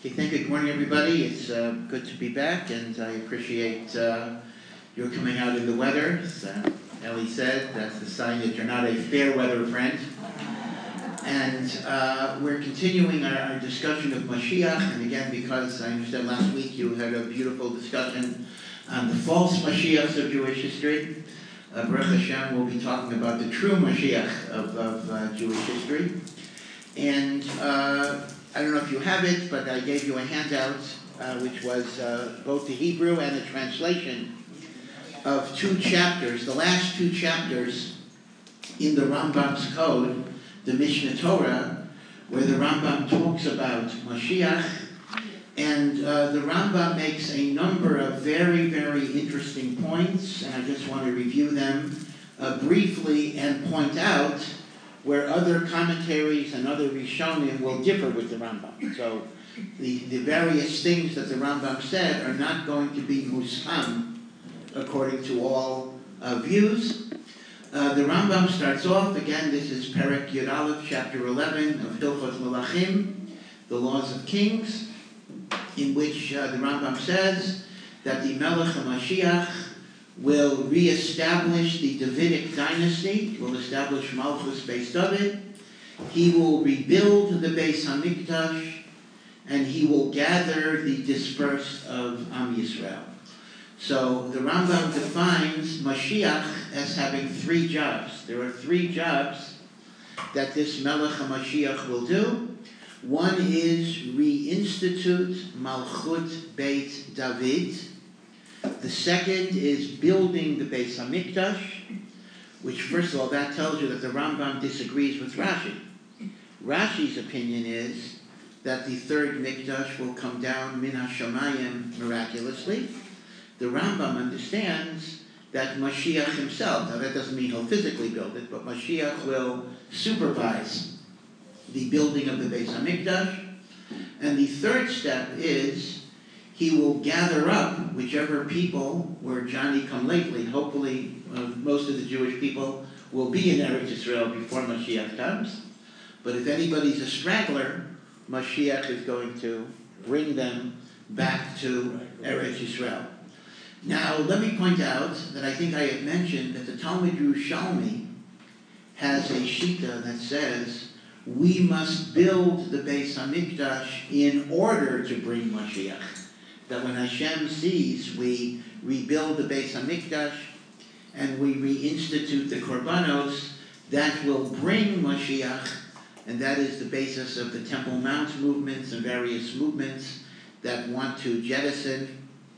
Okay, thank you. Good morning, everybody. It's good to be back, and I appreciate your coming out in the weather. As Ellie said, that's the sign that you're not a fair weather friend. And we're continuing our discussion of Mashiach, and again, because I understand last week you had a beautiful discussion on the false Mashiachs of Jewish history. Baruch Hashem will be talking about the true Mashiach of Jewish history. And I don't know if you have it, but I gave you a handout which was both the Hebrew and the translation of two chapters, the last two chapters in the Rambam's Code, the Mishnah Torah, where the Rambam talks about Mashiach, and the Rambam makes a number of very, very interesting points, and I just want to review them briefly and point out where other commentaries and other Rishonim will differ with the Rambam. So the various things that the Rambam said are not going to be musham according to all views. The Rambam starts off, again, this is Perek Yud Aleph, chapter 11 of Hilchot Melachim, the Laws of Kings, in which the Rambam says that the Melech HaMashiach will reestablish the Davidic dynasty, will establish Malchus Beis David. He will rebuild the Beis HaMikdash, and he will gather the dispersed of Am Yisrael. So the Rambam defines Mashiach as having three jobs. There are three jobs that this Melech HaMashiach will do. One is reinstitute Malchut Beit David. The second is building the Beis HaMikdash, which, first of all, that tells you that the Rambam disagrees with Rashi. Rashi's opinion is that the third Mikdash will come down min hashamayim miraculously. The Rambam understands that Mashiach himself, now that doesn't mean he'll physically build it, but Mashiach will supervise the building of the Beis HaMikdash. And the third step is he will gather up whichever people were Johnny come lately. Hopefully, most of the Jewish people will be in Eretz Yisrael before Mashiach comes. But if anybody's a straggler, Mashiach is going to bring them back to Eretz Yisrael. Now, let me point out that I think I had mentioned that the Talmud Yerushalmi has a shita that says we must build the Beis HaMikdash in order to bring Mashiach. That when Hashem sees we rebuild the Beis HaMikdash and we reinstitute the Korbanos, that will bring Mashiach, and that is the basis of the Temple Mount movements and various movements that want to jettison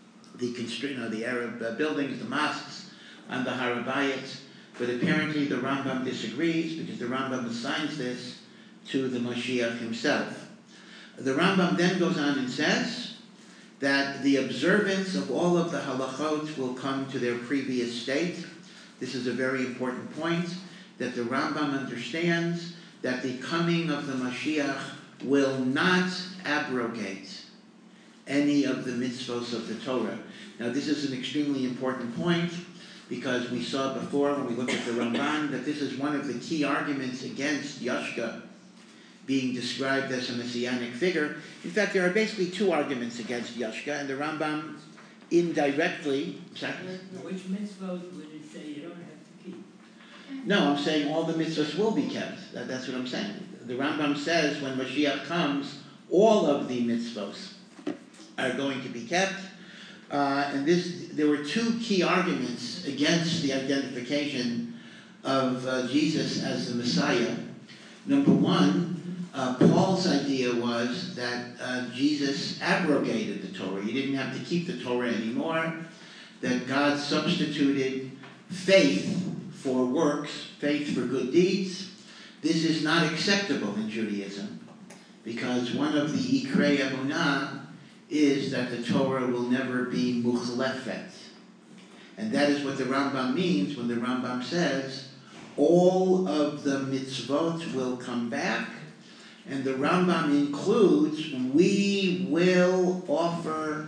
the Arab buildings, the mosques, and the Har HaBayit. But apparently the Rambam disagrees because the Rambam assigns this to the Mashiach himself. The Rambam then goes on and says that the observance of all of the halachot will come to their previous state. This is a very important point, that the Rambam understands that the coming of the Mashiach will not abrogate any of the mitzvos of the Torah. Now, this is an extremely important point because we saw before when we looked at the Ramban that this is one of the key arguments against Yashka being described as a messianic figure. In fact, there are basically two arguments against Yashka, and the Rambam indirectly... Which mitzvot would it say you don't have to keep? No, I'm saying all the mitzvahs will be kept. That's what I'm saying. The Rambam says when Mashiach comes, all of the mitzvahs are going to be kept. And there were two key arguments against the identification of Jesus as the Messiah. Number one, Paul's idea was that Jesus abrogated the Torah. You didn't have to keep the Torah anymore, that God substituted faith for works, faith for good deeds. This is not acceptable in Judaism because one of the Ikrei Emunah is that the Torah will never be mukhlefet. And that is what the Rambam means when the Rambam says all of the mitzvot will come back, and the Rambam includes we will offer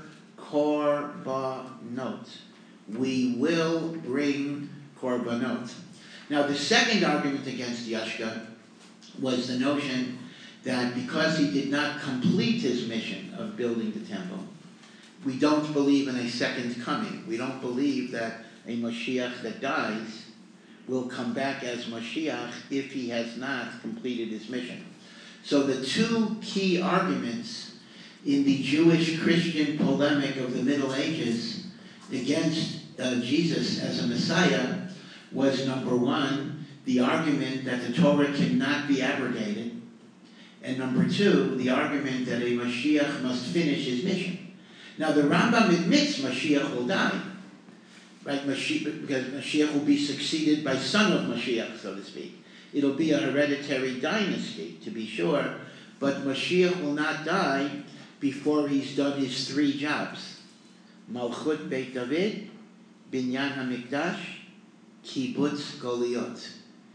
korbanot. We will bring korbanot. Now, the second argument against Yashka was the notion that because he did not complete his mission of building the temple, we don't believe in a second coming. We don't believe that a Mashiach that dies will come back as Mashiach if he has not completed his mission. So the two key arguments in the Jewish-Christian polemic of the Middle Ages against Jesus as a Messiah was, number one, the argument that the Torah cannot be abrogated, and number two, the argument that a Mashiach must finish his mission. Now the Rambam admits Mashiach will die, right? Because Mashiach will be succeeded by son of Mashiach, so to speak. It'll be a hereditary dynasty, to be sure, but Mashiach will not die before he's done his three jobs. Malchut Beit David, Binyan HaMikdash, Kibbutz Goliot.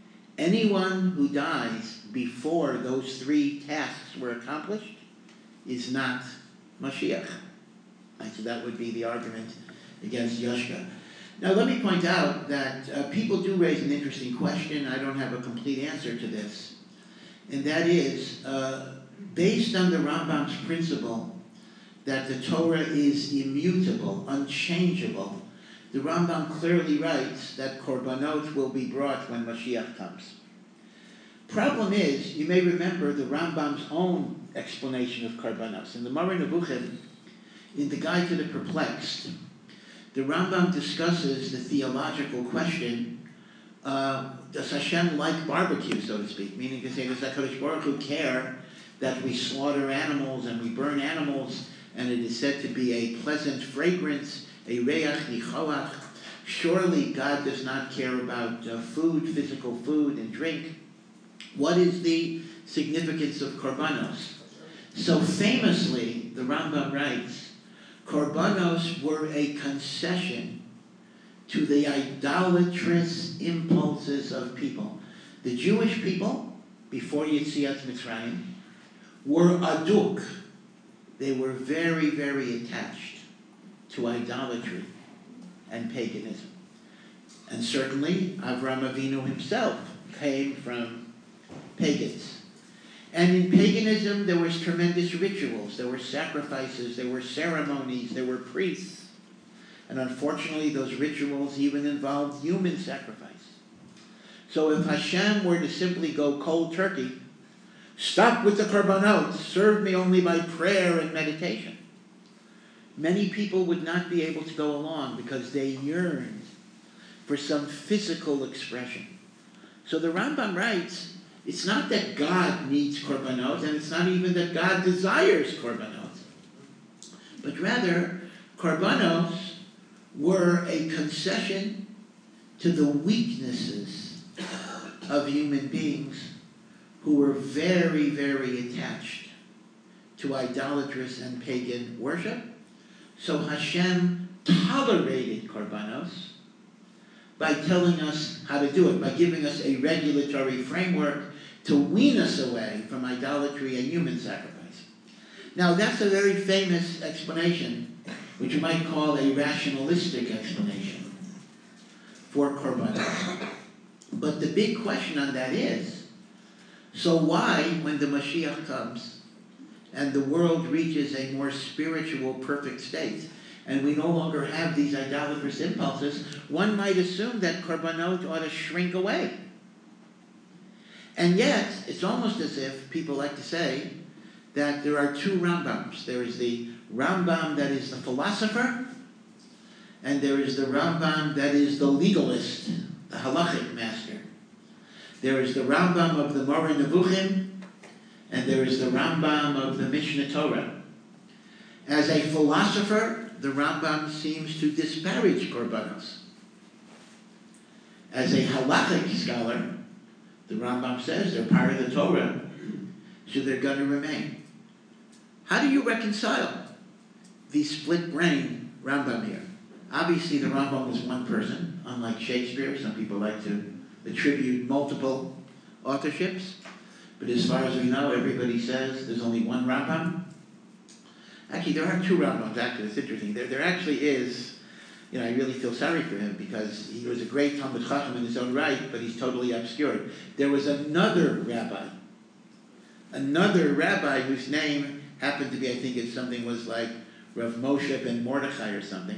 Anyone who dies before those three tasks were accomplished is not Mashiach. And so that would be the argument against Yoshka. Now let me point out that people do raise an interesting question. I don't have a complete answer to this. And that is, based on the Rambam's principle that the Torah is immutable, unchangeable, the Rambam clearly writes that korbanot will be brought when Mashiach comes. Problem is, you may remember the Rambam's own explanation of korbanos. In the Moreh Nevuchim, in the Guide to the Perplexed, the Rambam discusses the theological question, does Hashem like barbecue, so to speak? Meaning to say, does HaKadosh Baruch Hu care that we slaughter animals and we burn animals, and it is said to be a pleasant fragrance, a reach nichoach? Surely God does not care about food, physical food and drink. What is the significance of korbanos? So famously, the Rambam writes, korbanos were a concession to the idolatrous impulses of people. The Jewish people, before Yetziat Mitzrayim, were aduk. They were very, very attached to idolatry and paganism. And certainly, Avraham Avinu himself came from pagans. And in paganism, there was tremendous rituals. There were sacrifices, there were ceremonies, there were priests. And unfortunately, those rituals even involved human sacrifice. So if Hashem were to simply go cold turkey, stop with the korbanot, serve me only by prayer and meditation, many people would not be able to go along because they yearned for some physical expression. So the Rambam writes, it's not that God needs korbanot, and it's not even that God desires korbanot, but rather, korbanos were a concession to the weaknesses of human beings who were very, very attached to idolatrous and pagan worship. So Hashem tolerated korbanos by telling us how to do it, by giving us a regulatory framework to wean us away from idolatry and human sacrifice. Now that's a very famous explanation, which you might call a rationalistic explanation for korbanos. But the big question on that is, so why, when the Mashiach comes and the world reaches a more spiritual, perfect state, and we no longer have these idolatrous impulses, one might assume that korbanot ought to shrink away. And yet, it's almost as if people like to say that there are two Rambams. There is the Rambam that is the philosopher, and there is the Rambam that is the legalist, the halachic master. There is the Rambam of the Moreh Nevuchim, and there is the Rambam of the Mishnah Torah. As a philosopher, the Rambam seems to disparage korbanos. As a halachic scholar, the Rambam says they're part of the Torah, so they're going to remain. How do you reconcile the split-brain Rambam here? Obviously, the Rambam was one person, unlike Shakespeare. Some people like to attribute multiple authorships. But as far as we know, everybody says there's only one Rambam. Actually, there are two Rambams, actually. It's interesting. There actually is, I really feel sorry for him because he was a great Talmid Chacham in his own right, but he's totally obscured. There was another rabbi another rabbi whose name happened to be, I think it's something was like Rav Moshe ben Mordechai or something.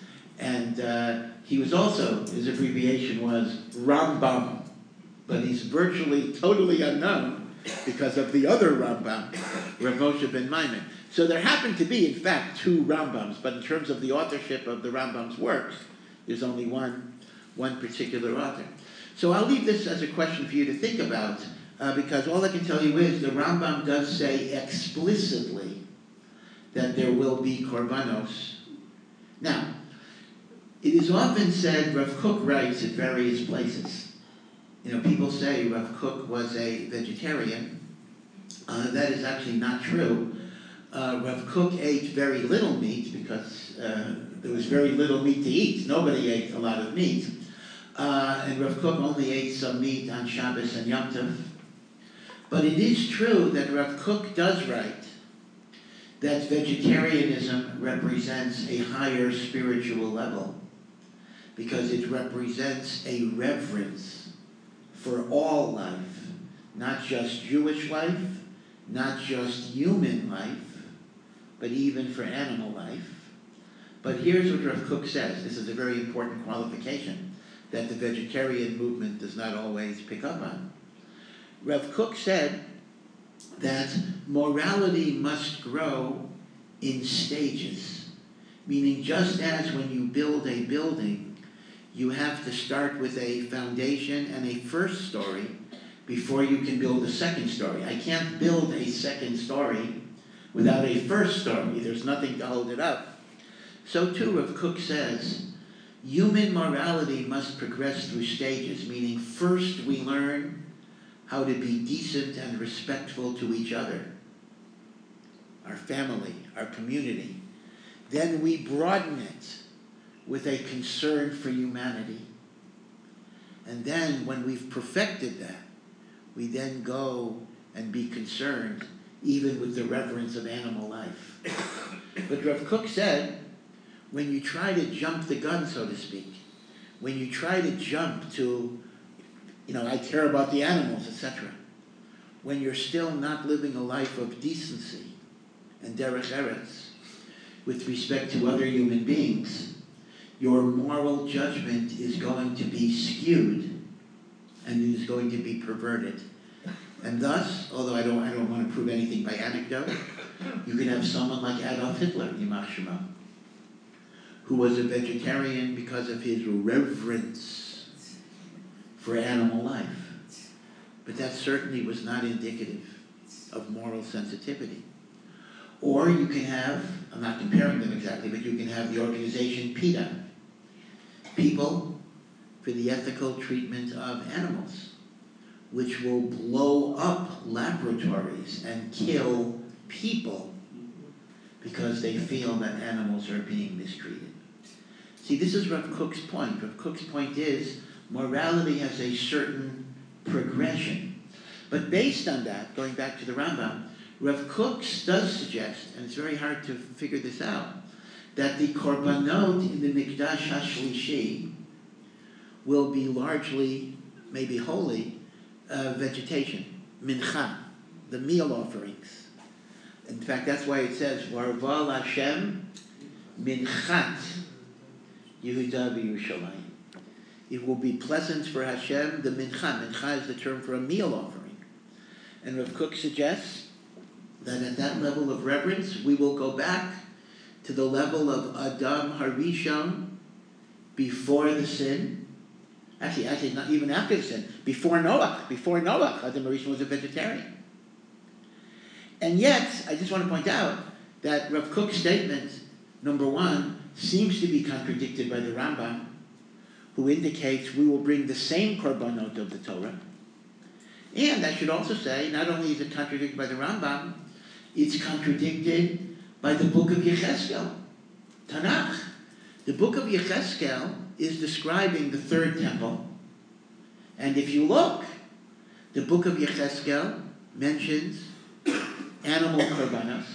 And he was also, his abbreviation was Rambam, but he's virtually totally unknown because of the other Rambam, Rav Moshe ben Maimon. So there happened to be, in fact, two Rambams, but in terms of the authorship of the Rambam's works, there's only one particular author. So I'll leave this as a question for you to think about, because all I can tell you is the Rambam does say explicitly that there will be korbanos. Now, it is often said, Rav Kook writes at various places. People say Rav Kook was a vegetarian. That is actually not true. Rav Kook ate very little meat because there was very little meat to eat. Nobody ate a lot of meat. And Rav Kook only ate some meat on Shabbos and Yom Tov. But it is true that Rav Kook does write that vegetarianism represents a higher spiritual level because it represents a reverence for all life, not just Jewish life, not just human life, but even for animal life. But here's what Rav Kook says. This is a very important qualification that the vegetarian movement does not always pick up on. Rav Kook said that morality must grow in stages, meaning just as when you build a building, you have to start with a foundation and a first story before you can build a second story. I can't build a second story without a first story. There's nothing to hold it up. So too, Rav Kook says, human morality must progress through stages, meaning first we learn how to be decent and respectful to each other, our family, our community. Then we broaden it with a concern for humanity. And then when we've perfected that, we then go and be concerned even with the reverence of animal life. But Rav Kook said, when you try to jump the gun, so to speak, when you try to jump to, I care about the animals, etc., when you're still not living a life of decency and derech eretz with respect to other human beings, your moral judgment is going to be skewed and is going to be perverted. And thus, although I don't want to prove anything by anecdote, you can have someone like Adolf Hitler, Yimach Shemo, who was a vegetarian because of his reverence for animal life. But that certainly was not indicative of moral sensitivity. Or you can have, I'm not comparing them exactly, but you can have the organization PETA, People for the Ethical Treatment of Animals, which will blow up laboratories and kill people because they feel that animals are being mistreated. See, this is Rav Kook's point. Rav Kook's point is morality has a certain progression. But based on that, going back to the Rambam, Rav Kook does suggest, and it's very hard to figure this out, that the korbanot in the Mikdash HaShlishi will be largely, maybe wholly, vegetation, mincha, the meal offerings. In fact, that's why it says, Varval Hashem minchat Yehuda v'Yerushalayim. It will be pleasant for Hashem, the mincha. Mincha is the term for a meal offering. And Rav Kook suggests that at that level of reverence, we will go back to the level of Adam Harishon before the sin. Actually, not even after the sin. Before Noah, Adam Harishon was a vegetarian. And yet, I just want to point out that Rav Kook's statement, number one, seems to be contradicted by the Rambam, who indicates we will bring the same korbanot of the Torah. And I should also say, not only is it contradicted by the Rambam, it's contradicted by the book of Yechezkel, Tanakh. The book of Yechezkel is describing the third temple. And if you look, the book of Yechezkel mentions animal korbanos.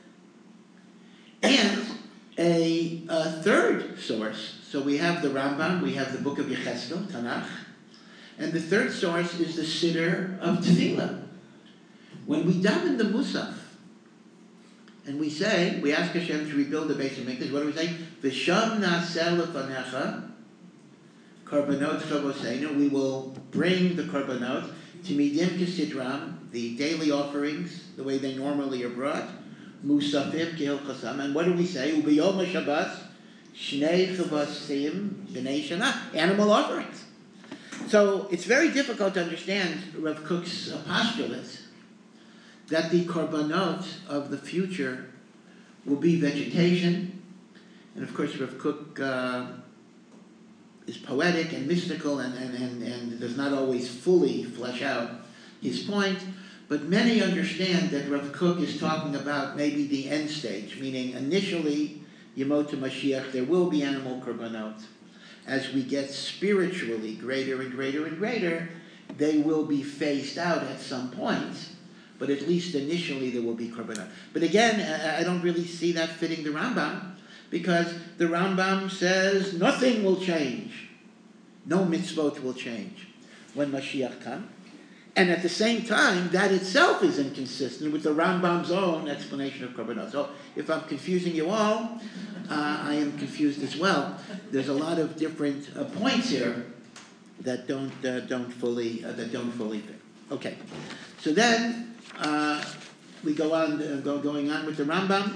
And a third source, so we have the Rambam, we have the book of Yechezkel, Tanakh, and the third source is the Siddur of Tefillah, When we daven the Musaf, and we ask Hashem to rebuild the base of Mikdash, what do we say? V'sham na'aseh lefanecha karbanot chavoseinu. We will bring the karbanot to midim kesidram, the daily offerings, the way they normally are brought. Musafim kehilchasam. And what do we say? Ubiyom HaShabbos shnei chavasim b'nei shana. Animal offerings. So it's very difficult to understand Rav Kook's postulate that the korbanot of the future will be vegetation. And of course, Rav Kook is poetic and mystical and does not always fully flesh out his point. But many understand that Rav Kook is talking about maybe the end stage, meaning initially, Yemot Mashiach, there will be animal korbanot. As we get spiritually greater and greater and greater, they will be phased out at some point. But at least initially there will be korbanot. But again, I don't really see that fitting the Rambam, because the Rambam says nothing will change. No mitzvot will change when Mashiach comes. And at the same time, that itself is inconsistent with the Rambam's own explanation of korbanot. So if I'm confusing you all, I am confused as well. There's a lot of different points here that don't fully fit. Okay, so then we go on, going on with the Rambam.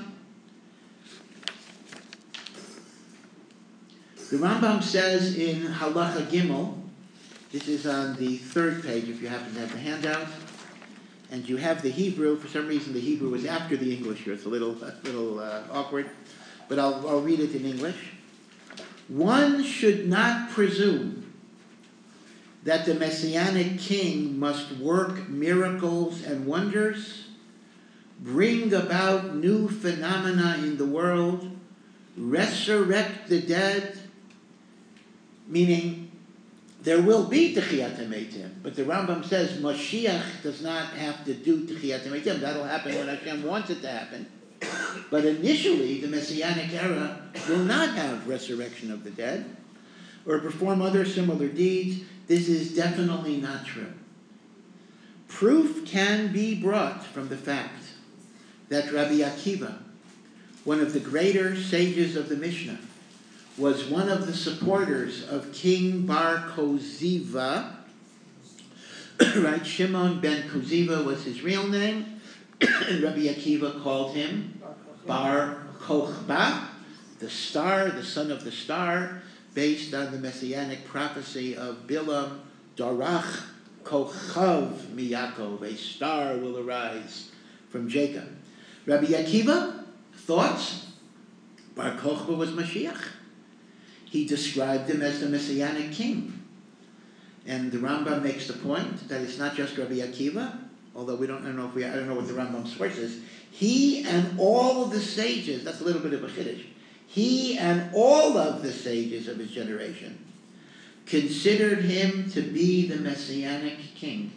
The Rambam says in Halacha Gimel, this is on the third page if you happen to have the handout, and you have the Hebrew. For some reason the Hebrew is after the English here. It's a little awkward, but I'll read it in English. One should not presume that the Messianic King must work miracles and wonders, bring about new phenomena in the world, resurrect the dead, meaning there will be Techiyat HaMeitim, but the Rambam says Mashiach does not have to do Techiyat HaMeitim. That'll happen when Hashem wants it to happen. But initially, the Messianic era will not have resurrection of the dead or perform other similar deeds. This is definitely not true. Proof can be brought from the fact that Rabbi Akiva, one of the greater sages of the Mishnah, was one of the supporters of King Bar Koziva. Right, Shimon ben Koziva was his real name, and Rabbi Akiva called him Bar Kochba, the star, the son of the star, based on the messianic prophecy of Bilam, Darach Kochav Miyakov, a star will arise from Jacob. Rabbi Akiva thought Bar Kochba was Mashiach. He described him as the messianic king. And the Rambam makes the point that it's not just Rabbi Akiva, although I don't know what the Rambam's source is. He and all of the sages, that's a little bit of a chiddush, he and all of the sages of his generation considered him to be the messianic king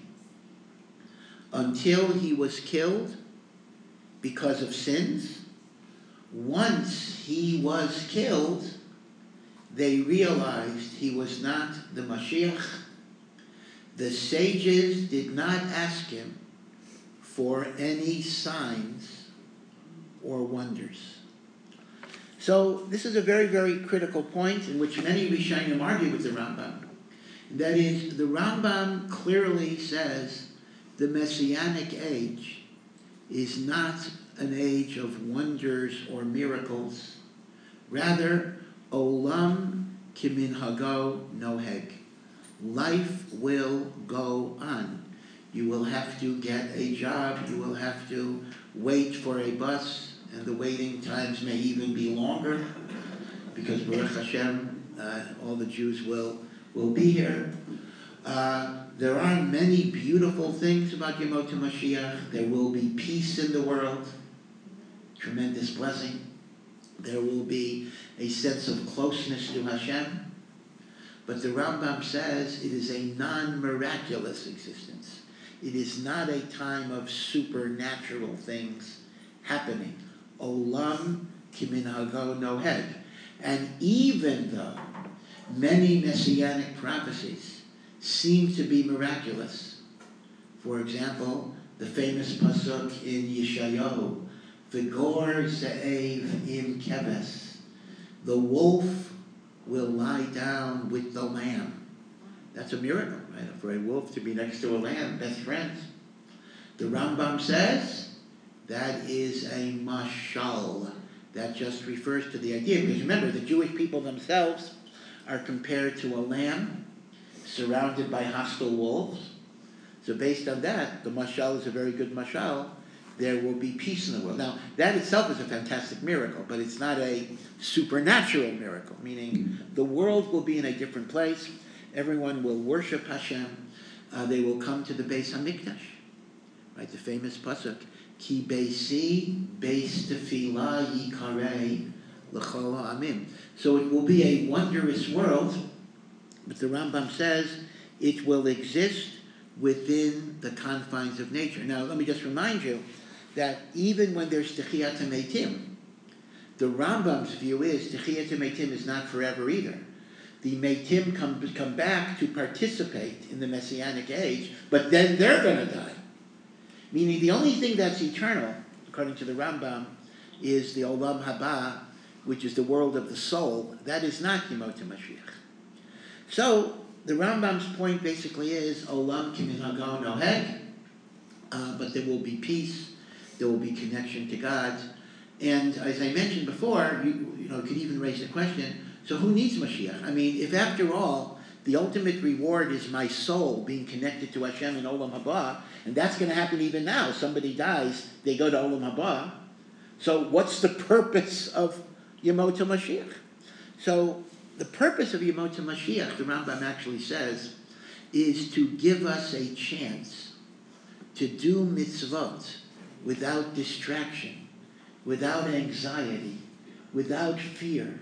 until he was killed because of sins. Once he was killed, they realized he was not the Mashiach. The sages did not ask him for any signs or wonders. So this is a very, very critical point in which many Rishonim argue with the Rambam. That is, the Rambam clearly says the Messianic age is not an age of wonders or miracles. Rather, Olam kiminhago noheg. Life will go on. You will have to get a job. You will have to wait for a bus, and the waiting times may even be longer, because Baruch Hashem, all the Jews will be here. There are many beautiful things about Yemot Mashiach. There will be peace in the world, tremendous blessing. There will be a sense of closeness to Hashem. But the Rambam says it is a non-miraculous existence. It is not a time of supernatural things happening. Olam kiminhago noheg. And even though many messianic prophecies seem to be miraculous, for example, the famous pasuk in Yeshayahu, V'gor ze'ev im keves, the wolf will lie down with the lamb. That's a miracle, right? For a wolf to be next to a lamb, best friends. The Rambam says that is a mashal. That just refers to the idea, because remember, the Jewish people themselves are compared to a lamb surrounded by hostile wolves. So based on that, the mashal is a very good mashal. There will be peace in the world. Now, that itself is a fantastic miracle, but it's not a supernatural miracle, meaning the world will be in a different place. Everyone will worship Hashem. They will come to the Beis HaMikdash, right? The famous pasuk, Ki beisi beis tefillah yikarei l'chol ha'amim. So it will be a wondrous world, but the Rambam says it will exist within the confines of nature. Now, let me just remind you that even when there's Techiyat HaMeitim, the Rambam's view is Techiyat HaMeitim is not forever either. The Meitim come back to participate in the Messianic age, but then they're going to die. Meaning the only thing that's eternal, according to the Rambam, is the Olam Haba, which is the world of the soul. That is not Yemot HaMashiach. So, the Rambam's point basically is Olam Kiminhago Noheg, but there will be peace, there will be connection to God. And as I mentioned before, you could even raise the question, so who needs Mashiach? I mean, if after all, the ultimate reward is my soul being connected to Hashem in Olam Haba, and that's going to happen even now. Somebody dies, they go to Olam Haba. So what's the purpose of Yemot HaMashiach? So the purpose of Yemot HaMashiach, the Rambam actually says, is to give us a chance to do mitzvot without distraction, without anxiety, without fear,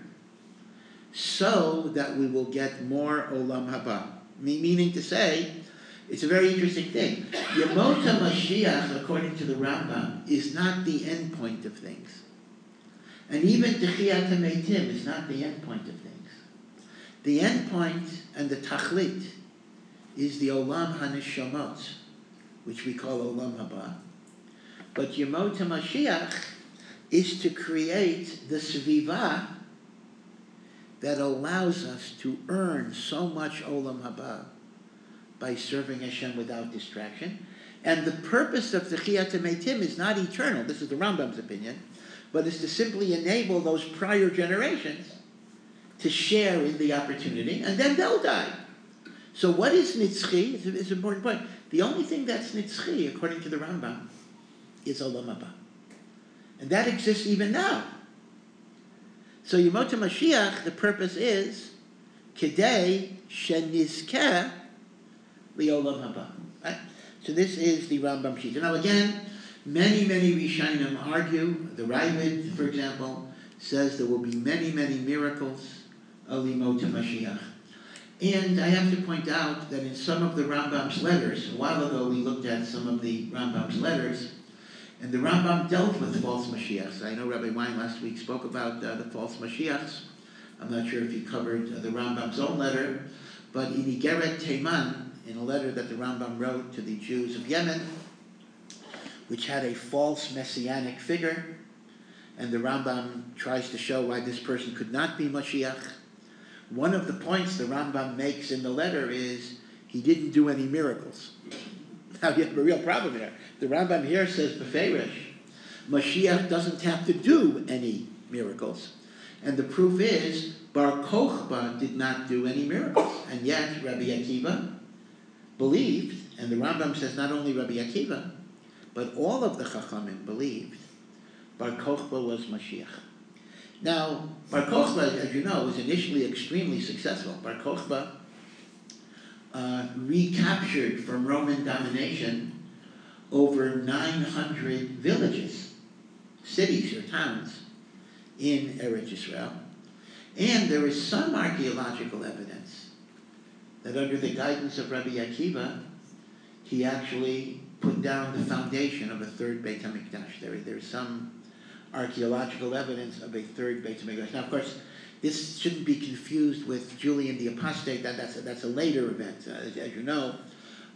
so that we will get more Olam Haba. Meaning to say, it's a very interesting thing. Yemot HaMashiach, according to the Rambam, is not the end point of things. And even Techiyat HaMeitim is not the end point of things. The end point and the Tachlit is the Olam HaNeshamot, which we call Olam Haba. But Yemot HaMashiach is to create the Svivah that allows us to earn so much Olam Haba by serving Hashem without distraction. And the purpose of Techiyat HaMeitim is not eternal, this is the Rambam's opinion, but is to simply enable those prior generations to share in the opportunity, and then they'll die. So what is Nitzchi? It's an important point. The only thing that's Nitzchi, according to the Rambam, is Olam Haba. And that exists even now. So Yemot HaMashiach, the purpose is Kedei Shenizkeh Li'olam Haba. Right? So this is the Rambam Shita. Now again, many Rishonim argue. The Ravid, for example, says there will be many miracles of Yemot HaMashiach. And I have to point out that in some of the Rambam's letters, a while ago we looked at some of the Rambam's letters, and the Rambam dealt with false Mashiachs. I know Rabbi Wein last week spoke about the false Mashiachs. I'm not sure if he covered the Rambam's own letter, but in Igeret Teiman, in a letter that the Rambam wrote to the Jews of Yemen, which had a false messianic figure, and the Rambam tries to show why this person could not be Mashiach. One of the points the Rambam makes in the letter is he didn't do any miracles. Now you have a real problem here. The Rambam here says, Beferish, Mashiach doesn't have to do any miracles. And the proof is, Bar Kochba did not do any miracles. And yet, Rabbi Akiva believed, and the Rambam says not only Rabbi Akiva, but all of the Chachamim believed Bar Kochba was Mashiach. Now, Bar Kochba, as you know, was initially extremely successful. Bar Kochba recaptured from Roman domination over 900 villages, cities or towns in Eretz Yisrael. And there is some archaeological evidence that under the guidance of Rabbi Akiva, he actually put down the foundation of a third Beit HaMikdash. There is some archaeological evidence of a third Beit HaMikdash. Now, of course, this shouldn't be confused with Julian the Apostate. That's a later event, as you know.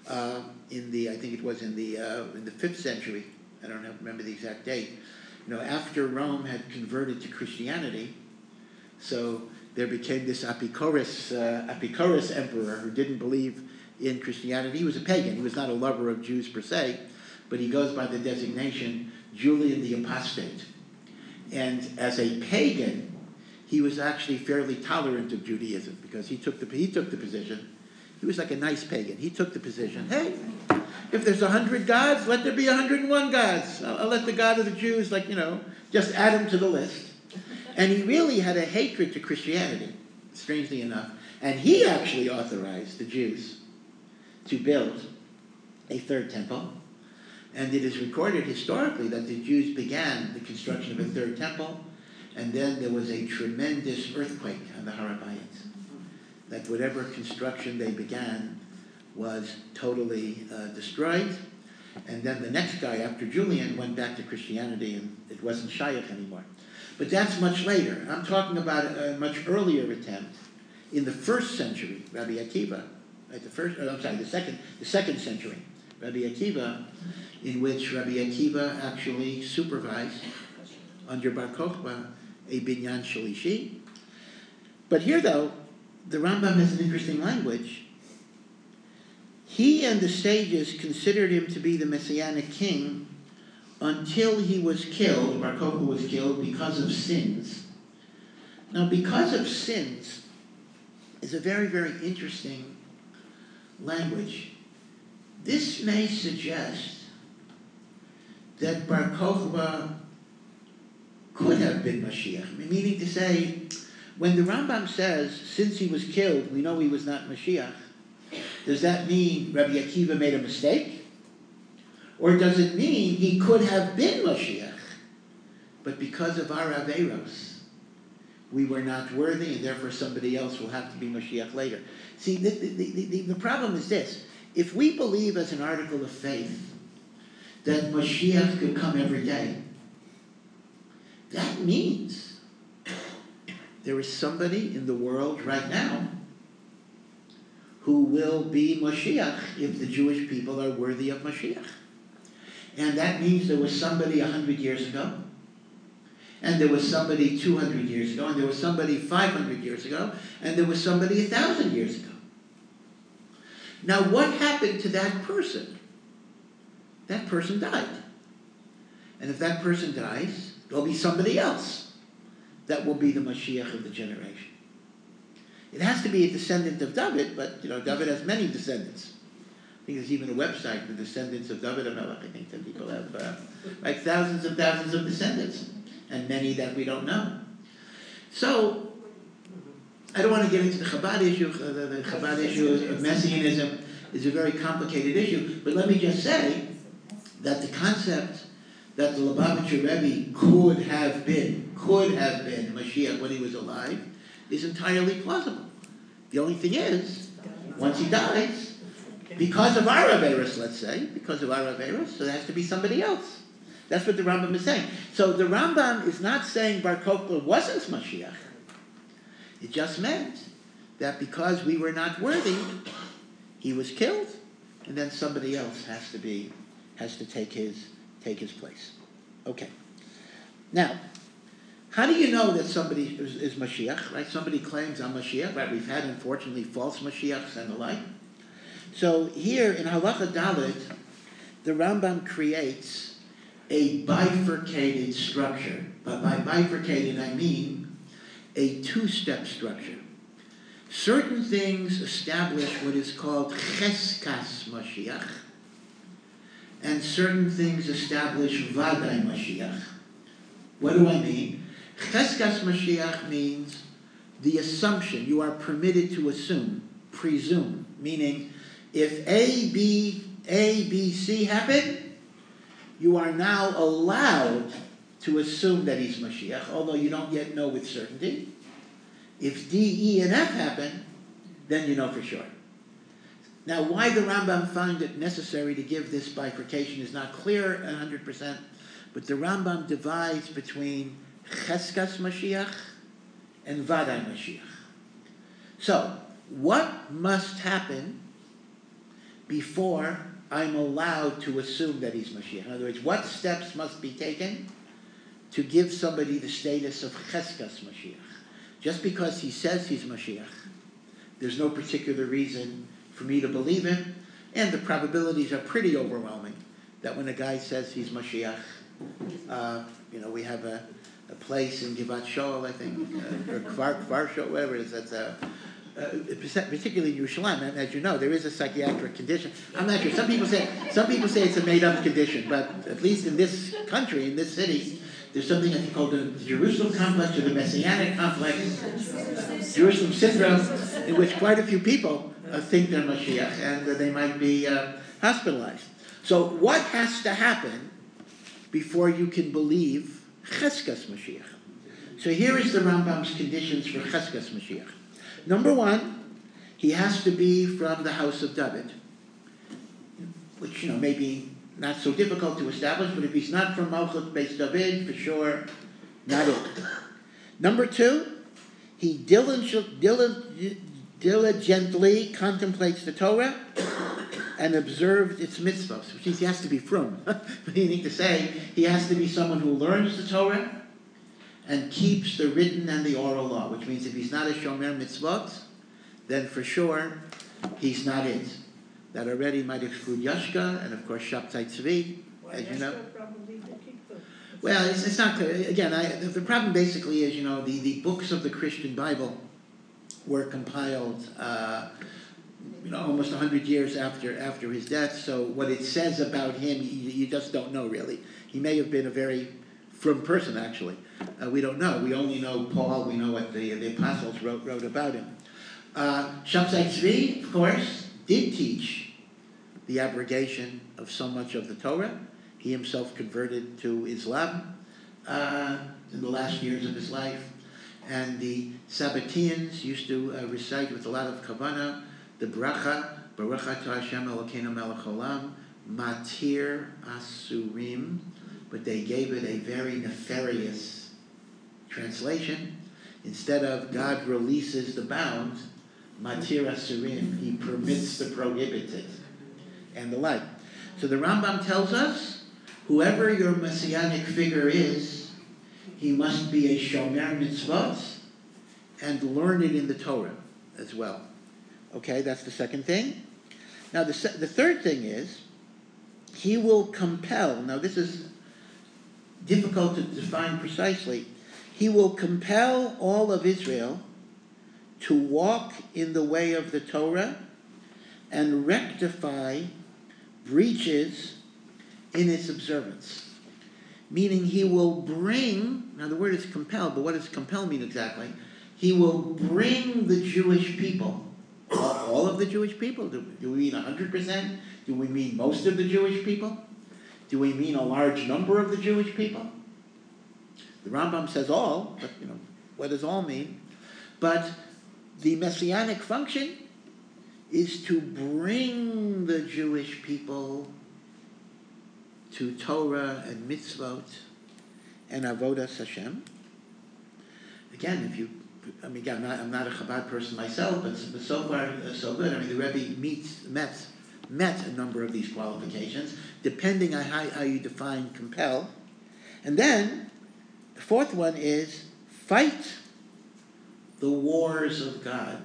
I think it was in the 5th century. I don't remember the exact date. After Rome had converted to Christianity, so there became this Epicurus emperor who didn't believe in Christianity. He was a pagan. He was not a lover of Jews per se, but he goes by the designation Julian the Apostate. And as a pagan, he was actually fairly tolerant of Judaism because he took the position. He was like a nice pagan. He took the position, hey, if there's 100 gods, let there be 101 gods. I'll let the God of the Jews, just add him to the list. And he really had a hatred to Christianity, strangely enough. And he actually authorized the Jews to build a 3rd temple. And it is recorded historically that the Jews began the construction of a 3rd temple, and then there was a tremendous earthquake on the Har HaBayit. That whatever construction they began was totally destroyed. And then the next guy, after Julian, went back to Christianity, and it wasn't Shaykh anymore. But that's much later. I'm talking about a much earlier attempt in the 1st century, Rabbi Akiva, right? The second century, Rabbi Akiva, in which Rabbi Akiva actually supervised under Bar Kokhba a binyan shalishi. But here, though, the Rambam has an interesting language. He and the sages considered him to be the Messianic king until he was killed. Bar Kokhba was killed because of sins. Now, because of sins is a very, very interesting language. This may suggest that Bar Kokhba could have been Mashiach. Meaning to say, when the Rambam says, since he was killed, we know he was not Mashiach, does that mean Rabbi Akiva made a mistake? Or does it mean he could have been Mashiach, but because of our Averos, we were not worthy, and therefore somebody else will have to be Mashiach later? See, the problem is this. If we believe as an article of faith that Mashiach could come every day, that means there is somebody in the world right now who will be Mashiach if the Jewish people are worthy of Mashiach. And that means there was somebody 100 years ago, and there was somebody 200 years ago, and there was somebody 500 years ago, and there was somebody 1,000 years ago. Now, what happened to that person? That person died. And if that person dies, there'll be somebody else that will be the Mashiach of the generation. It has to be a descendant of David, but David has many descendants. I think there's even a website, the descendants of David HaMelech. I think that people have thousands and thousands of descendants, and many that we don't know. So, I don't want to get into the Chabad issue. The Chabad issue of Messianism is a very complicated issue, but let me just say that the concept that the Lubavitcher Rebbe could have been Mashiach when he was alive is entirely plausible. The only thing is, once he dies, because of our Averos, let's say, so there has to be somebody else. That's what the Rambam is saying. So the Rambam is not saying Bar Kokhba wasn't Mashiach. It just meant that because we were not worthy, he was killed, and then somebody else has to take his place. Okay. Now, how do you know that somebody is Mashiach, right? Somebody claims I'm Mashiach, right? We've had, unfortunately, false Mashiachs and the like. So here in Halacha Dalet, the Rambam creates a bifurcated structure. But by bifurcated, I mean a two-step structure. Certain things establish what is called Cheskas Mashiach, and certain things establish Vadai Mashiach. What do I mean? Cheskas Mashiach means the assumption. You are permitted to assume, presume, meaning if A, B, C happen, you are now allowed to assume that he's Mashiach, although you don't yet know with certainty. If D, E, and F happen, then you know for sure. Now, why the Rambam found it necessary to give this bifurcation is not clear 100%, but the Rambam divides between Cheskas Mashiach and Vadai Mashiach. So, what must happen before I'm allowed to assume that he's Mashiach? In other words, what steps must be taken to give somebody the status of Cheskas Mashiach? Just because he says he's Mashiach, there's no particular reason for me to believe him, and the probabilities are pretty overwhelming that when a guy says he's Mashiach, we have a place in Givat Shoel, I think, or Kfar Shoel, whatever it is, that's particularly in Yerushalayim, as you know, there is a psychiatric condition. I'm not sure. Some people say it's a made-up condition, but at least in this country, in this city, there's something I think called the Jerusalem complex or the Messianic complex, Jerusalem syndrome, in which quite a few people think they're Mashiach and they might be hospitalized. So what has to happen before you can believe Cheskas Mashiach? So here is the Rambam's conditions for Cheskas Mashiach. Number one, he has to be from the house of David, which may be not so difficult to establish, but if he's not from Malchut Beis David, for sure, not it. Number two, he diligently contemplates the Torah and observed its mitzvahs, which means he has to be frum. Meaning to say, he has to be someone who learns the Torah and keeps the written and the oral law, which means if he's not a shomer mitzvot, then for sure he's not it. That already might exclude Yashka and of course Shabtai Tzvi, as you know. Well, it's not clear. Again, the problem basically is, the books of the Christian Bible were compiled, almost 100 years after his death. So what it says about him, you just don't know really. He may have been a very frum person, actually. We don't know. We only know Paul. We know what the apostles wrote about him. Shabtai Tzvi, of course, did teach the abrogation of so much of the Torah. He himself converted to Islam in the last years of his life. And the Sabbateans used to recite with a lot of kavanah the bracha, Baruch atah Hashem Elokeinu melech haolam, matir asurim, but they gave it a very nefarious translation. Instead of God releases the bound, matir asurim, he permits the prohibited, and the like. So the Rambam tells us, whoever your messianic figure is, he must be a shomer mitzvot and learn it in the Torah as well. Okay, that's the second thing. Now the third thing is, he will compel, now this is difficult to define precisely, he will compel all of Israel to walk in the way of the Torah and rectify breaches in its observance. Meaning he will bring, now the word is compel, but what does compel mean exactly? He will bring the Jewish people, all of the Jewish people. Do we mean 100%? Do we mean most of the Jewish people? Do we mean a large number of the Jewish people? The Rambam says all, but what does all mean? But the messianic function is to bring the Jewish people to Torah and mitzvot and avodas Hashem. Again, I'm not a Chabad person myself, but so far so good. The Rebbe met a number of these qualifications, depending on how you define compel. And then the fourth one is fight the wars of God.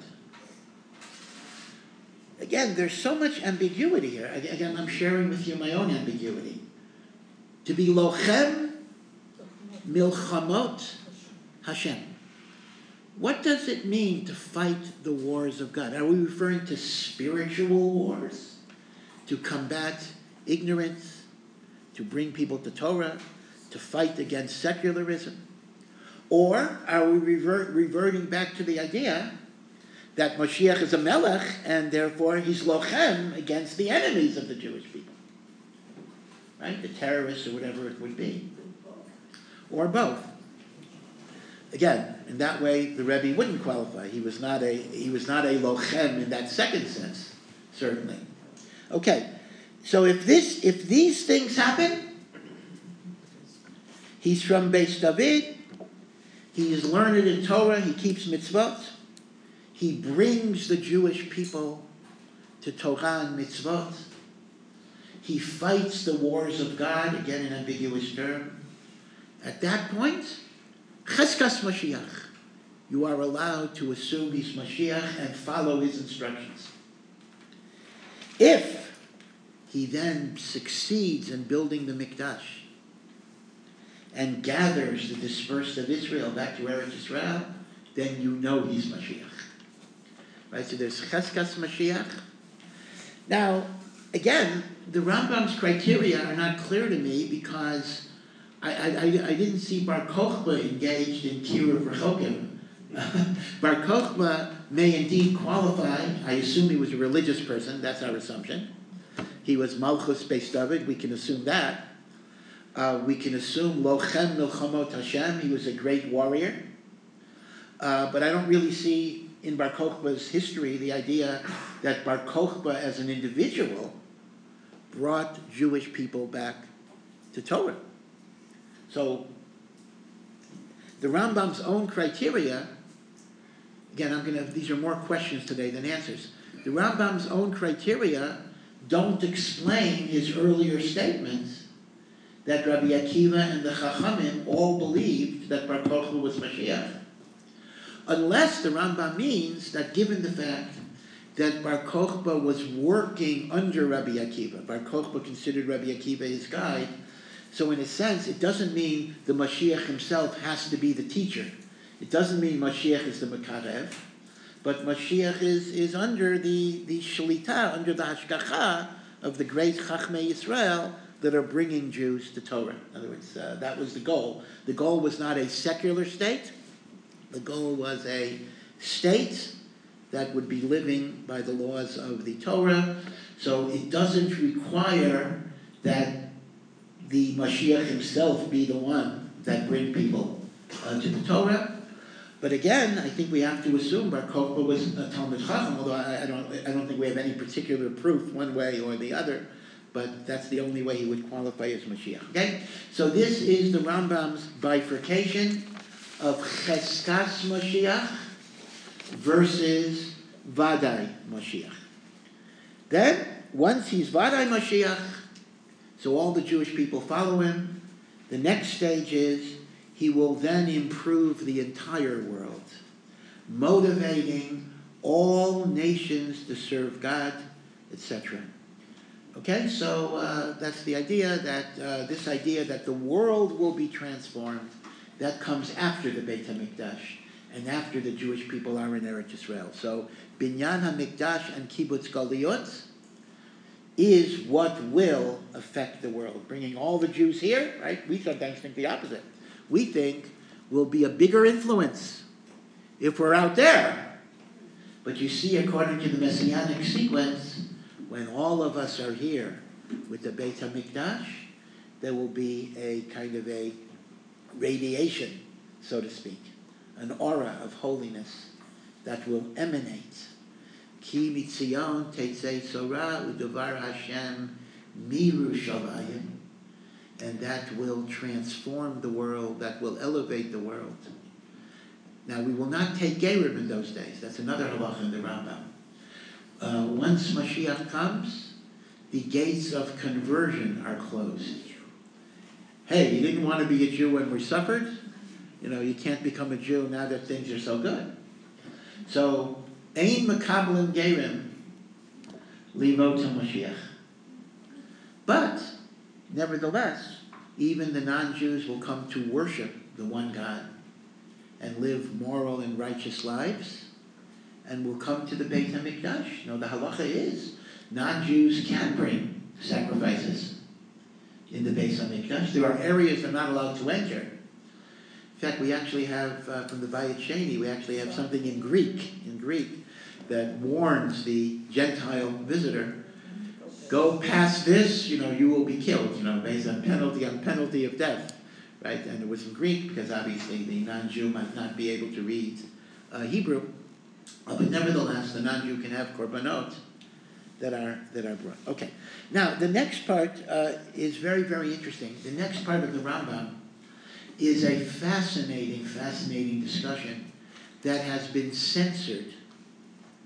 Again, there's so much ambiguity here. Again, I'm sharing with you my own ambiguity. To be lochem milchamot Hashem. What does it mean to fight the wars of God? Are we referring to spiritual wars? To combat ignorance? To bring people to Torah? To fight against secularism? Or are we reverting back to the idea that Mashiach is a melech and therefore he's lochem against the enemies of the Jewish people? Right? The terrorists or whatever it would be. Or both. Again, in that way, the Rebbe wouldn't qualify. He was not a lochem in that second sense, certainly. Okay, so if these things happen, he's from Beis David, he is learned in Torah, he keeps mitzvot, he brings the Jewish people to Torah and mitzvot. He fights the wars of God, again an ambiguous term. At that point, cheskas Mashiach. You are allowed to assume he's Mashiach and follow his instructions. If he then succeeds in building the Mikdash and gathers the dispersed of Israel back to Eretz Israel, then you know he's Mashiach. Right, so there's Cheskas Mashiach. Now, again, the Rambam's criteria are not clear to me because I didn't see Bar Kochba engaged in Kiruv Rechokim. Bar Kochba may indeed qualify. I assume he was a religious person. That's our assumption. He was Malchus Beis David. We can assume that. We can assume Lochem Milchamot Hashem. He was a great warrior. But I don't really see in Bar Kochba's history the idea that Bar Kochba as an individual brought Jewish people back to Torah. So the Rambam's own criteria, again, these are more questions today than answers. The Rambam's own criteria don't explain his earlier statements that Rabbi Akiva and the Chachamim all believed that Bar Kochba was Mashiach. Unless the Rambam means that given the fact that Bar Kochba was working under Rabbi Akiva, Bar Kochba considered Rabbi Akiva his guide, so in a sense, it doesn't mean the Mashiach himself has to be the teacher. It doesn't mean Mashiach is the Mekarev, but Mashiach is under the Shalita, under the Hashgacha of the great Chachmei Yisrael that are bringing Jews to Torah. In other words, that was the goal. The goal was not a secular state. The goal was a state that would be living by the laws of the Torah. So it doesn't require that the Mashiach himself be the one that bring people to the Torah. But again, I think we have to assume Bar Kochba was a Talmid Chacham, although I don't think we have any particular proof one way or the other, but that's the only way he would qualify as Mashiach. Okay? So this is the Rambam's bifurcation of Cheskas Mashiach versus Vadai Mashiach. Then, once he's Vadai Mashiach, so all the Jewish people follow him, the next stage is he will then improve the entire world, motivating all nations to serve God, etc. Okay, so that's the idea that this idea that the world will be transformed, that comes after the Beit HaMikdash and after the Jewish people are in Eretz Israel. So Binyan HaMikdash and Kibbutz Galuyot is what will affect the world. Bringing all the Jews here, right? We sometimes think the opposite. We think we'll be a bigger influence if we're out there. But you see, according to the Messianic sequence, when all of us are here with the Beit HaMikdash, there will be a kind of a radiation, so to speak, an aura of holiness that will emanate. Ki mitzion teitzei Torah u'davar Hashem mirushalayim, and that will transform the world, that will elevate the world. Now, we will not take Gerim in those days. That's another halacha in the Rambam. Once Mashiach comes, the gates of conversion are closed. Hey, you didn't want to be a Jew when we suffered? You can't become a Jew now that things are so good. So, Ein Mekablim Gerim Limot Mashiach. But, nevertheless, even the non-Jews will come to worship the one God and live moral and righteous lives, and will come to the Beit HaMikdash. The halacha is non-Jews can bring sacrifices in the Beit HaMikdash. There are areas they're not allowed to enter. In fact, we actually have, from the Bayit Sheni, we actually have something in Greek, that warns the Gentile visitor, go past this, you will be killed, based on penalty of death, right? And it was in Greek because obviously the non-Jew might not be able to read Hebrew, but nevertheless, the non-Jew can have korbanot that are brought. Okay, now the next part is very, very interesting. The next part of the Rambam is a fascinating discussion that has been censored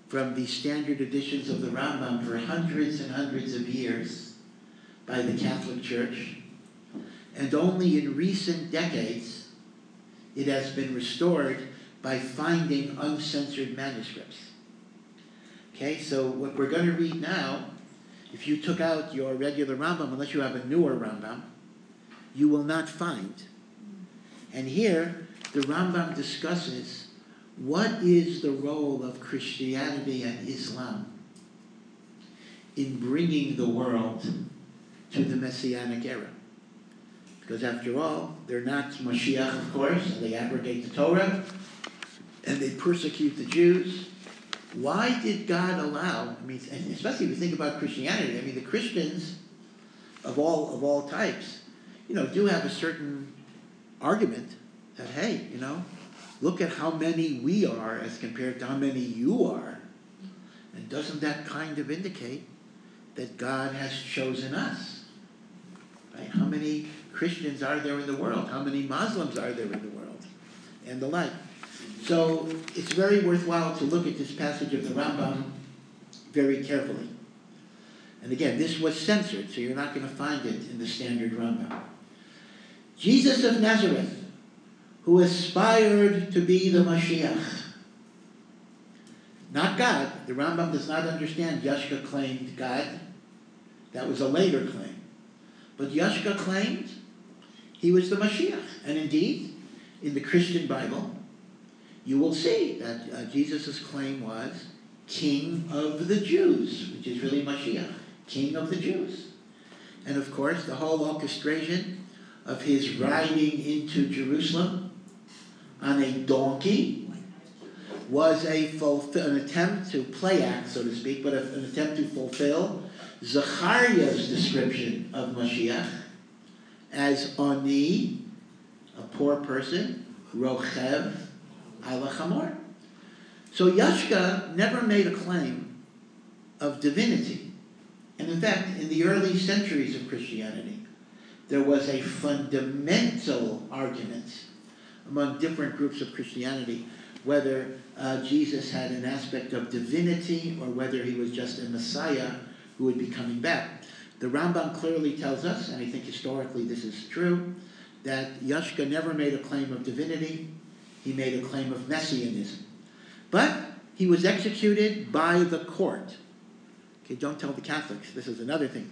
from the standard editions of the Rambam for hundreds and hundreds of years by the Catholic Church, and only in recent decades it has been restored by finding uncensored manuscripts. Okay, so what we're going to read now, if you took out your regular Rambam, unless you have a newer Rambam, you will not find. And here, the Rambam discusses what is the role of Christianity and Islam in bringing the world to the Messianic era. Because after all, they're not Mashiach, of course, and they abrogate the Torah, and they persecute the Jews. Why did God allow, I mean, and especially if you think about Christianity, I mean, the Christians of all types, do have a certain argument that, hey, look at how many we are as compared to how many you are. And doesn't that kind of indicate that God has chosen us? Right? How many Christians are there in the world? How many Muslims are there in the world? And the like. So it's very worthwhile to look at this passage of the Rambam very carefully. And again, this was censored, so you're not going to find it in the standard Rambam. Jesus of Nazareth, who aspired to be the Mashiach. Not God. The Rambam does not understand Yashka claimed God. That was a later claim. But Yashka claimed he was the Mashiach. And indeed, in the Christian Bible, you will see that Jesus' claim was King of the Jews, which is really Mashiach, King of the Jews. And of course, the whole orchestration of his riding into Jerusalem on a donkey was an attempt to play act, so to speak, but an attempt to fulfill Zechariah's description of Mashiach as Ani, a poor person, Rochev ala Chamor. So Yashka never made a claim of divinity. And in fact, in the early centuries of Christianity, there was a fundamental argument among different groups of Christianity whether Jesus had an aspect of divinity or whether he was just a Messiah who would be coming back. The Rambam clearly tells us, and I think historically this is true, that Yashka never made a claim of divinity. He made a claim of messianism. But he was executed by the court. Okay, don't tell the Catholics. This is another thing.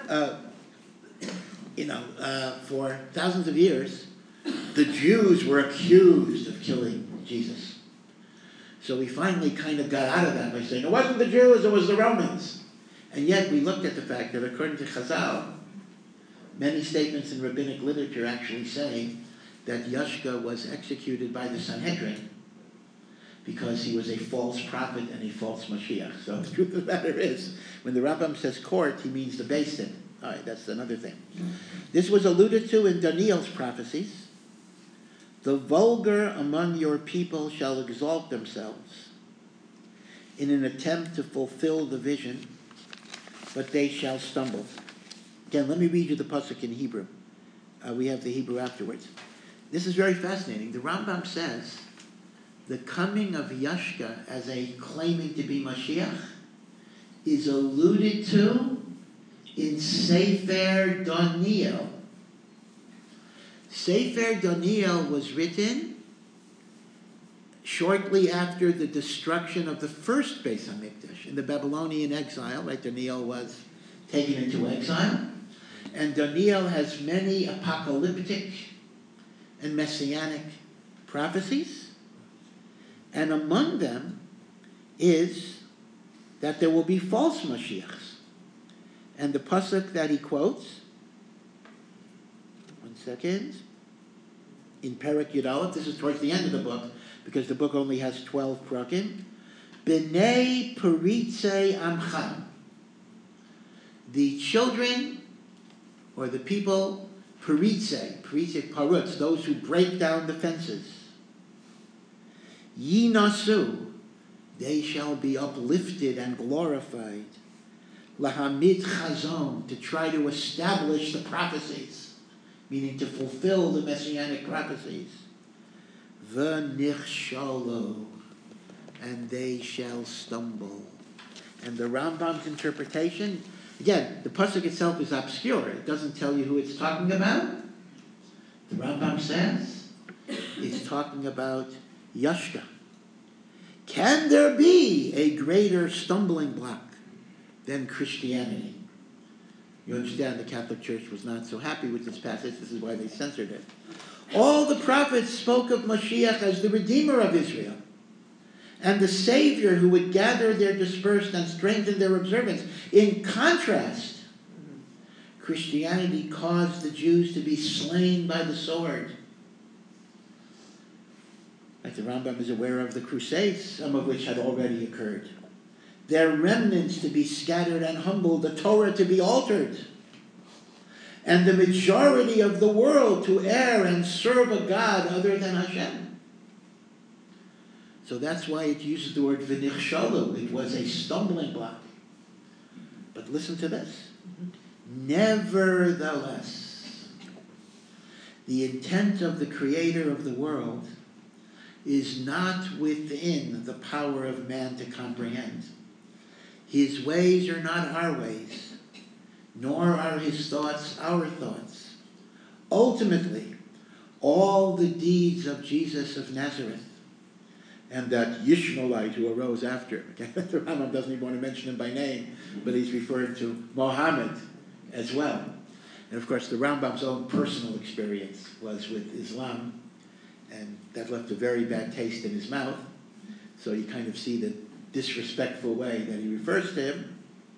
For thousands of years, the Jews were accused of killing Jesus. So we finally kind of got out of that by saying, it wasn't the Jews, it was the Romans. And yet we looked at the fact that according to Chazal, many statements in rabbinic literature actually say that Yashka was executed by the Sanhedrin because he was a false prophet and a false Mashiach. So the truth of the matter is, when the Rambam says court, he means the Beis Din. All right, that's another thing. This was alluded to in Daniel's prophecies. The vulgar among your people shall exalt themselves in an attempt to fulfill the vision, but they shall stumble. Again, let me read you the pasuk in Hebrew. We have the Hebrew afterwards. This is very fascinating. The Rambam says the coming of Yashka as a claiming to be Mashiach is alluded to in Sefer Daniel. Sefer Daniel was written shortly after the destruction of the first Beis HaMikdash in the Babylonian exile. Right, Daniel was taken into exile. And Daniel has many apocalyptic and messianic prophecies. And among them is that there will be false Mashiachs. And the pasuk that he quotes, one second, in Perek Yud Aleph, this is towards the end of the book, because the book only has 12 prakim, B'nei Peritzei Amcha, the children or the people, Peritzei Parutz, those who break down the fences, Yinasu, they shall be uplifted and glorified, Lahamid Chazon, to try to establish the prophecies, meaning to fulfill the messianic prophecies. V'nichshalo, and they shall stumble. And the Rambam's interpretation, again, the pasuk itself is obscure. It doesn't tell you who it's talking about. The Rambam says it's talking about Yashka. Can there be a greater stumbling block than Christianity? You understand the Catholic Church was not so happy with this passage. This is why they censored it. All the prophets spoke of Mashiach as the Redeemer of Israel and the Savior who would gather their dispersed and strengthen their observance. In contrast, Christianity caused the Jews to be slain by the sword. Like the Rambam is aware of the Crusades, some of which had already occurred. Their remnants to be scattered and humbled, the Torah to be altered, and the majority of the world to err and serve a God other than Hashem. So that's why it uses the word v'nichshalu. It was a stumbling block. But listen to this. Nevertheless, the intent of the Creator of the world is not within the power of man to comprehend. His ways are not our ways, nor are his thoughts our thoughts. Ultimately, all the deeds of Jesus of Nazareth and that Yishmaelite who arose after him. The Rambam doesn't even want to mention him by name, but he's referring to Mohammed as well. And of course, the Rambam's own personal experience was with Islam, and that left a very bad taste in his mouth. So you kind of see the disrespectful way that he refers to him,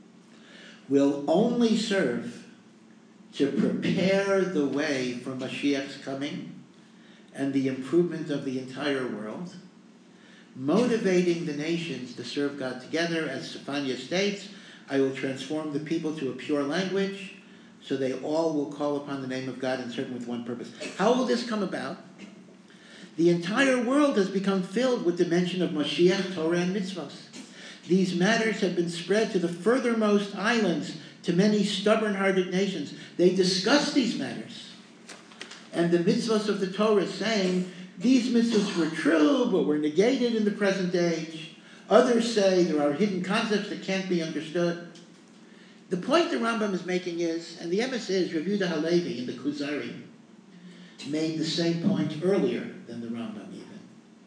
will only serve to prepare the way for Mashiach's coming and the improvement of the entire world, motivating the nations to serve God together. As Stephania states, I will transform the people to a pure language, so they all will call upon the name of God and serve him with one purpose. How will this come about? The entire world has become filled with the mention of Mashiach, Torah, and mitzvos. These matters have been spread to the furthermost islands, to many stubborn-hearted nations. They discuss these matters. And the mitzvos of the Torah saying, these mitzvahs were true, but were negated in the present age. Others say there are hidden concepts that can't be understood. The point the Rambam is making is, and the emes is, Rav Yehuda Halevi in the Kuzari made the same point earlier than the Rambam even,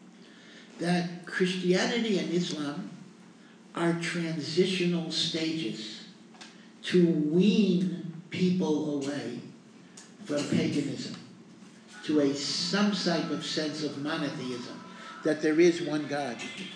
that Christianity and Islam are transitional stages to wean people away from paganism to some type of sense of monotheism, that there is one God.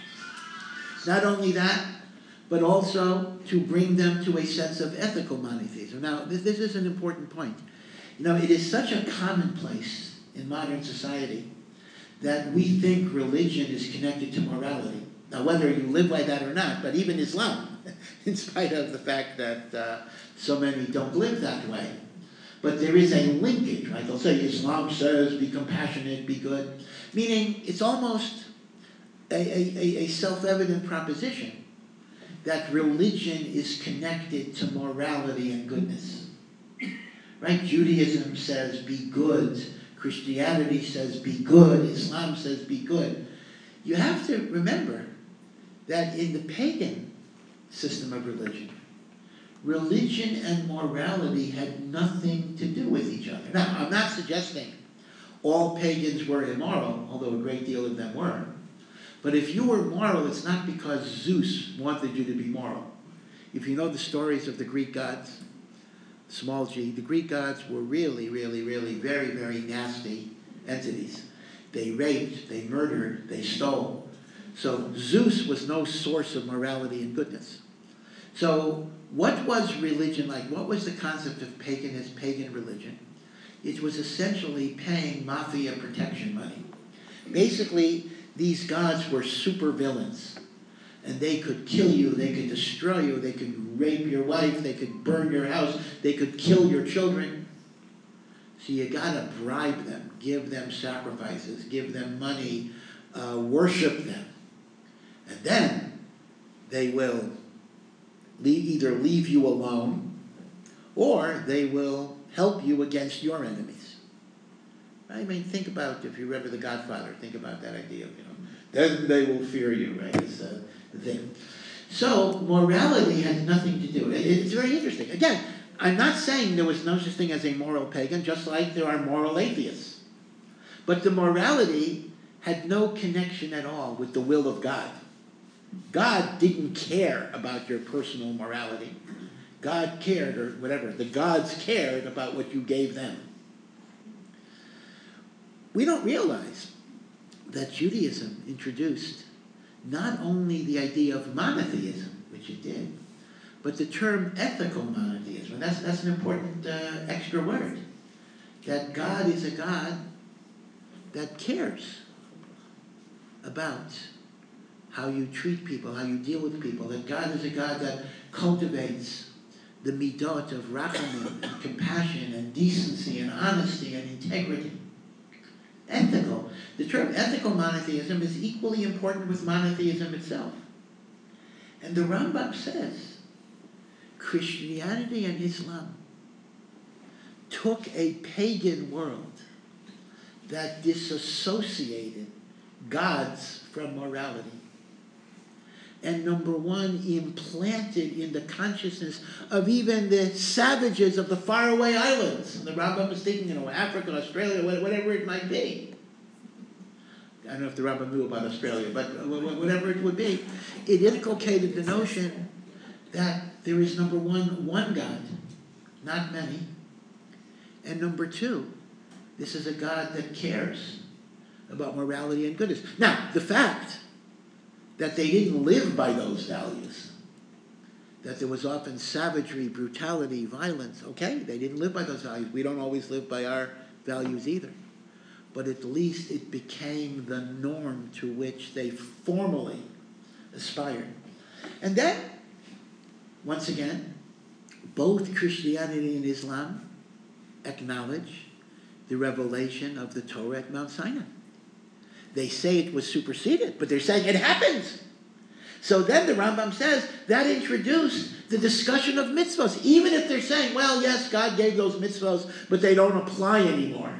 Not only that, but also to bring them to a sense of ethical monotheism. Now, this is an important point. You know, it is such a commonplace in modern society that we think religion is connected to morality. Now, whether you live by that or not, but even Islam, in spite of the fact that so many don't live that way, but there is a linkage, right? They'll say Islam says be compassionate, be good, meaning it's almost a self-evident proposition that religion is connected to morality and goodness, right? Judaism says be good, Christianity says be good, Islam says be good. You have to remember that in the pagan system of religion and morality had nothing to do with each other. Now, I'm not suggesting all pagans were immoral, although a great deal of them were. But if you were moral, it's not because Zeus wanted you to be moral. If you know the stories of the Greek gods, small g, the Greek gods were really, really, really very, very nasty entities. They raped, they murdered, they stole. So Zeus was no source of morality and goodness. So what was religion like? What was the concept of pagan religion? It was essentially paying mafia protection money. Basically, these gods were super villains, and they could kill you, they could destroy you, they could rape your wife, they could burn your house, they could kill your children. So you gotta bribe them, give them sacrifices, give them money, worship them. And then they will either leave you alone or they will help you against your enemies. I mean, think about, if you remember The Godfather, think about that idea of, Then they will fear you, right? Is the thing. So morality has nothing to do. It's very interesting. Again, I'm not saying there was no such thing as a moral pagan, just like there are moral atheists. But the morality had no connection at all with the will of God. God didn't care about your personal morality. God cared, or whatever, the gods cared about what you gave them. We don't realize that Judaism introduced not only the idea of monotheism, which it did, but the term ethical monotheism. And that's an important extra word. That God is a God that cares about how you treat people, how you deal with people. That God is a God that cultivates the midot of rachamim and compassion and decency and honesty and integrity. Ethical. The term ethical monotheism is equally important with monotheism itself. And the Rambam says Christianity and Islam took a pagan world that disassociated gods from morality. And number one, implanted in the consciousness of even the savages of the faraway islands. And the Rambam is thinking, Africa, Australia, whatever it might be. I don't know if the Rambam knew about Australia, but whatever it would be, it inculcated the notion that there is, number one God, not many. And number two, this is a God that cares about morality and goodness. Now, the fact that they didn't live by those values, that there was often savagery, brutality, violence, okay, they didn't live by those values. We don't always live by our values either. But at least it became the norm to which they formally aspired. And then, once again, both Christianity and Islam acknowledge the revelation of the Torah at Mount Sinai. They say it was superseded, but they're saying it happens. So then the Rambam says that introduced the discussion of mitzvahs, even if they're saying, well, yes, God gave those mitzvahs, but they don't apply anymore.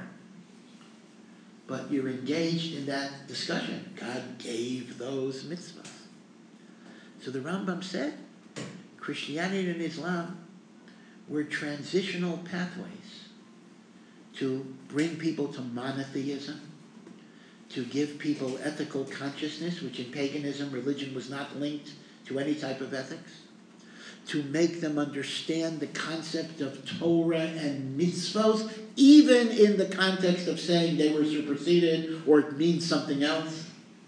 But you're engaged in that discussion. God gave those mitzvahs. So the Rambam said Christianity and Islam were transitional pathways to bring people to monotheism, to give people ethical consciousness, which in paganism, religion was not linked to any type of ethics, to make them understand the concept of Torah and mitzvos, even in the context of saying they were superseded or it means something else.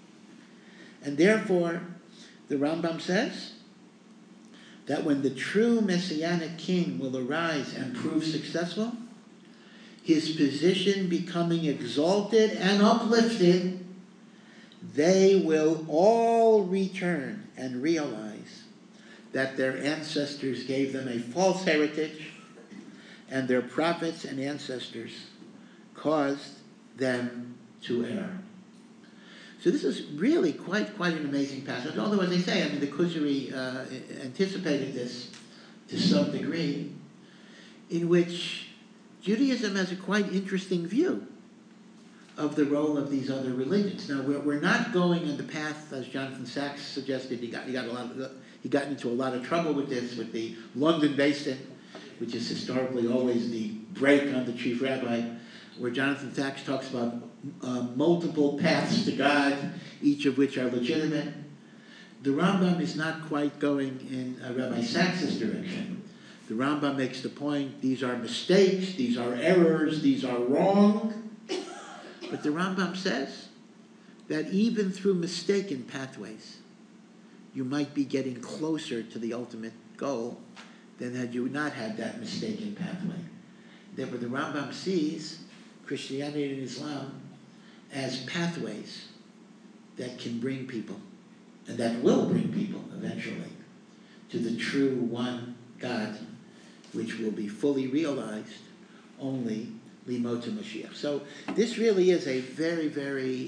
And therefore, the Rambam says that when the true Messianic king will arise and prove successful, his position becoming exalted and uplifted, they will all return and realize that their ancestors gave them a false heritage and their prophets and ancestors caused them to err. So this is really quite an amazing passage. Although, as I say, the Kuzari anticipated this to some degree, in which Judaism has a quite interesting view of the role of these other religions. Now, we're not going on the path, as Jonathan Sacks suggested. He got into a lot of trouble with this, with the London Basin, which is historically always the break on the chief rabbi, where Jonathan Sacks talks about multiple paths to God, each of which are legitimate. The Rambam is not quite going in Rabbi Sacks' direction. The Rambam makes the point, these are mistakes, these are errors, these are wrong. But the Rambam says that even through mistaken pathways, you might be getting closer to the ultimate goal than had you not had that mistaken pathway. Therefore, the Rambam sees Christianity and Islam as pathways that can bring people, and that will bring people eventually, to the true one God, which will be fully realized only Limot Mashiach. So this really is a very, very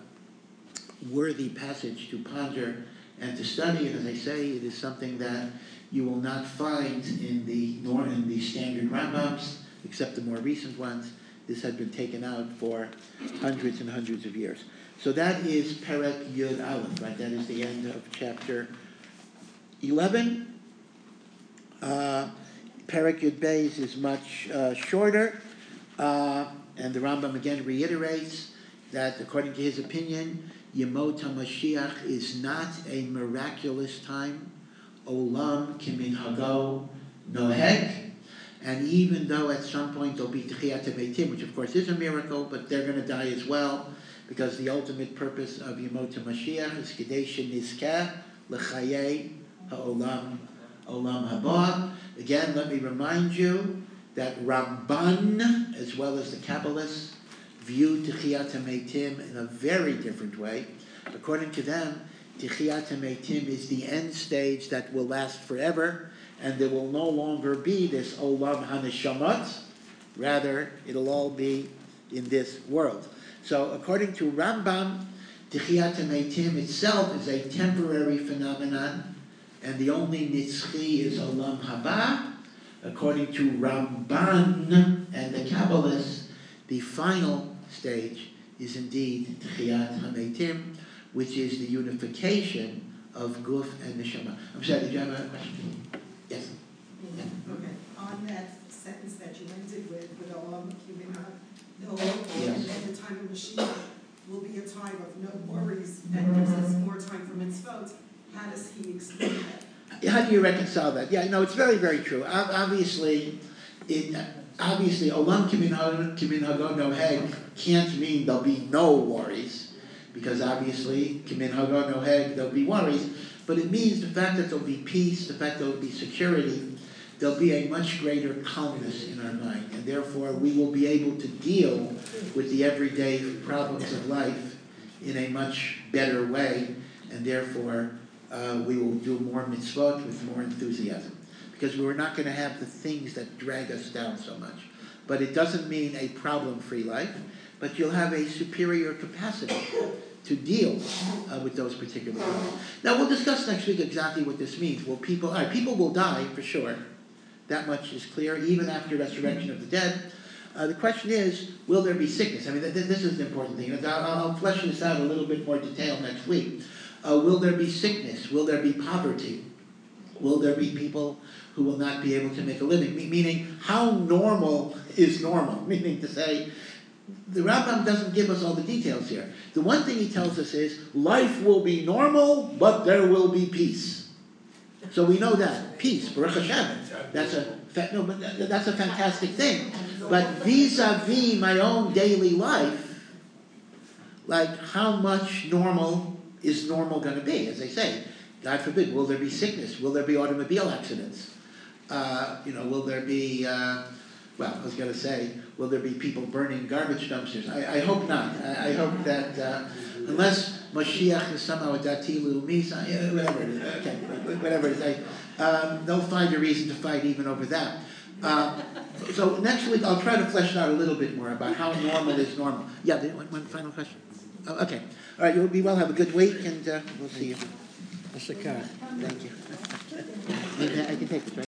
worthy passage to ponder and to study. And as I say, it is something that you will not find in the standard Rambams, except the more recent ones. This had been taken out for hundreds and hundreds of years. So that is Perek Yud Aleph, right? That is the end of chapter 11. Perek Yud Beis is much shorter, and the Rambam again reiterates that according to his opinion, Yemot HaMashiach is not a miraculous time. Olam Kiminhago Noheg. And even though at some point there'll be Techiyat HaMeitim, which of course is a miracle, but they're going to die as well, because the ultimate purpose of Yemot HaMashiach is Kadesh Nizkeh L'Chayei HaOlam Olam Haba. Again, let me remind you that Ramban, as well as the Kabbalists, view Techiyat HaMeitim in a very different way. According to them, Techiyat HaMeitim is the end stage that will last forever, and there will no longer be this Olam HaNeshamot. Rather, it'll all be in this world. So, according to Rambam, Techiyat HaMeitim itself is a temporary phenomenon, and the only Nitzchi is Olam Haba. According to Ramban and the Kabbalists, the final stage is indeed Techiyat HaMeitim, which is the unification of Guf and Neshama. I'm sorry, did you have a question? Yes. Yeah. Okay. On that sentence that you ended with Olam Kiminhago, and at the time of Mashiach will be a time of no worries and gives us more time for mitzvot. How does he explain that? How do you reconcile that? Yeah, no, it's very, very true. Obviously, Olam Kiminhago Noheg can't mean there'll be no worries, because obviously Kiminhago Noheg there'll be worries, but it means the fact that there'll be peace, the fact that there'll be security, there'll be a much greater calmness in our mind, and therefore we will be able to deal with the everyday problems of life in a much better way, and therefore we will do more mitzvot with more enthusiasm, because we're not going to have the things that drag us down so much. But it doesn't mean a problem-free life, but you'll have a superior capacity to deal with those particular problems. Now, we'll discuss next week exactly what this means. People will die, for sure. That much is clear, even after resurrection of the dead. The question is, will there be sickness? I mean, this is an important thing. I'll flesh this out a little bit more detail next week. Will there be sickness? Will there be poverty? Will there be people who will not be able to make a living? Meaning, how normal is normal? Meaning to say, the Rambam doesn't give us all the details here. The one thing he tells us is, life will be normal, but there will be peace. So we know that. Peace, Baruch Hashem. That's a fantastic thing. But vis-a-vis my own daily life, like how much normal is normal going to be? As I say, God forbid, will there be sickness? Will there be automobile accidents? Will there be, will there be people burning garbage dumpsters? I hope not. I hope that unless Mashiach is somehow a dati leumi, whatever it is, they'll find a reason to fight even over that. So next week I'll try to flesh it out a little bit more about how normal is normal. Yeah, one final question. Oh, okay. All right, you'll be well. Have a good week, and we'll see you. Thank you. I can take this, right?